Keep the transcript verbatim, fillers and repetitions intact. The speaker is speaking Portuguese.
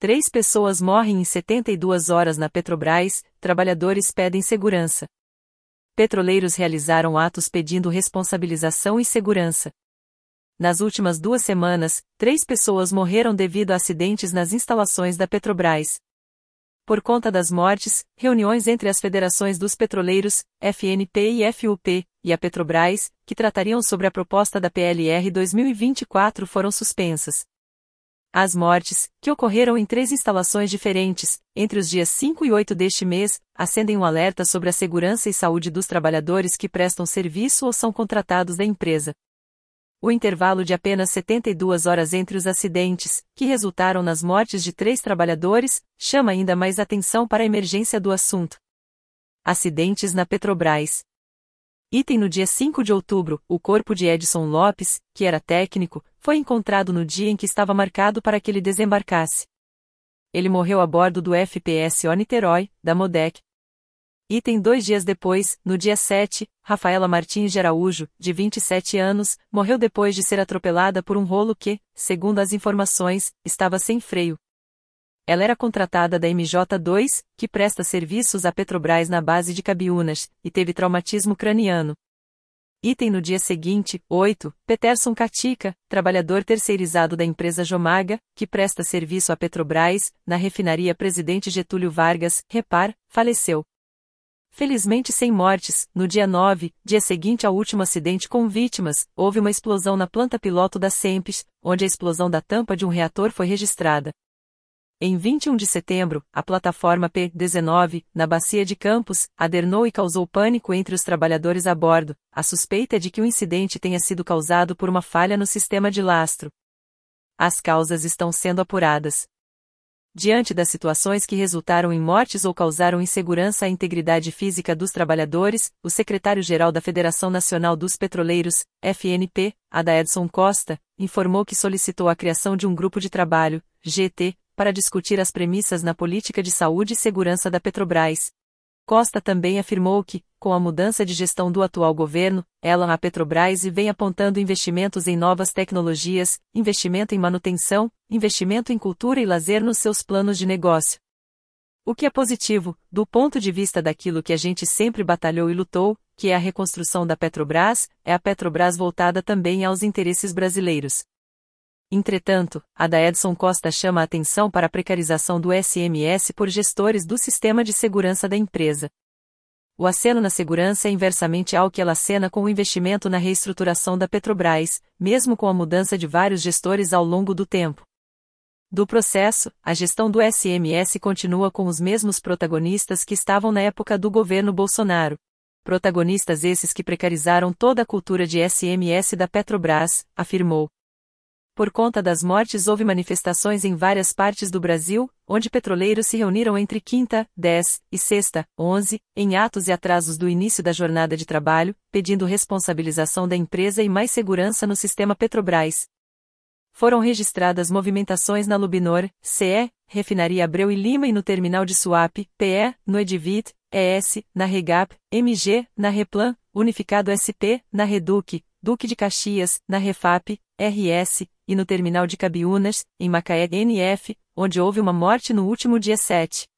Três pessoas morrem em setenta e duas horas na Petrobras, trabalhadores pedem segurança. Petroleiros realizaram atos pedindo responsabilização e segurança. Nas últimas duas semanas, três pessoas morreram devido a acidentes nas instalações da Petrobras. Por conta das mortes, reuniões entre as federações dos petroleiros, F N P e F U P, e a Petrobras, que tratariam sobre a proposta da P L R dois mil e vinte e quatro foram suspensas. As mortes, que ocorreram em três instalações diferentes, entre os dias cinco e oito deste mês, acendem um alerta sobre a segurança e saúde dos trabalhadores que prestam serviço ou são contratados da empresa. O intervalo de apenas setenta e duas horas entre os acidentes, que resultaram nas mortes de três trabalhadores, chama ainda mais atenção para a emergência do assunto. Acidentes na Petrobras. Item no dia cinco de outubro, o corpo de Edson Lopes, que era técnico, foi encontrado no dia em que estava marcado para que ele desembarcasse. Ele morreu a bordo do F P S O Niterói, da Modec. Item dois dias depois, no dia sete, Rafaela Martins de Araújo, de vinte e sete anos, morreu depois de ser atropelada por um rolo que, segundo as informações, estava sem freio. Ela era contratada da M J dois, que presta serviços à Petrobras na base de Cabiúnas, e teve traumatismo craniano. Item no dia seguinte, oito, Peterson Catica, trabalhador terceirizado da empresa Jomaga, que presta serviço à Petrobras, na refinaria Presidente Getúlio Vargas, Repar, faleceu. Felizmente sem mortes, no dia nove, dia seguinte ao último acidente com vítimas, houve uma explosão na planta piloto da Sempes, onde a explosão da tampa de um reator foi registrada. Em vinte e um de setembro, a plataforma P dezenove, na Bacia de Campos, adernou e causou pânico entre os trabalhadores a bordo. A suspeita é de que o incidente tenha sido causado por uma falha no sistema de lastro. As causas estão sendo apuradas. Diante das situações que resultaram em mortes ou causaram insegurança à integridade física dos trabalhadores, o secretário-geral da Federação Nacional dos Petroleiros, F N P, Adaedson Costa, informou que solicitou a criação de um grupo de trabalho, G T, para discutir as premissas na política de saúde e segurança da Petrobras. Costa também afirmou que, com a mudança de gestão do atual governo, ela, a Petrobras, vem apontando investimentos em novas tecnologias, investimento em manutenção, investimento em cultura e lazer nos seus planos de negócio. O que é positivo, do ponto de vista daquilo que a gente sempre batalhou e lutou, que é a reconstrução da Petrobras, é a Petrobras voltada também aos interesses brasileiros. Entretanto, Adaedson Costa chama a atenção para a precarização do S M S por gestores do sistema de segurança da empresa. O aceno na segurança é inversamente ao que ela acena com o investimento na reestruturação da Petrobras, mesmo com a mudança de vários gestores ao longo do tempo. Do processo, a gestão do S M S continua com os mesmos protagonistas que estavam na época do governo Bolsonaro. Protagonistas esses que precarizaram toda a cultura de S M S da Petrobras, afirmou. Por conta das mortes houve manifestações em várias partes do Brasil, onde petroleiros se reuniram entre quinta, dez, e sexta, onze, em atos e atrasos do início da jornada de trabalho, pedindo responsabilização da empresa e mais segurança no sistema Petrobras. Foram registradas movimentações na Lubinor, C E, Refinaria Abreu e Lima e no Terminal de Suape, P E, no Edivit, E S, na Regap, M G, na Replan, Unificado S P, na Reduc, Duque de Caxias, na Refap, R S, e no Terminal de Cabiúnas, em Macaé N F, onde houve uma morte no último dia sete.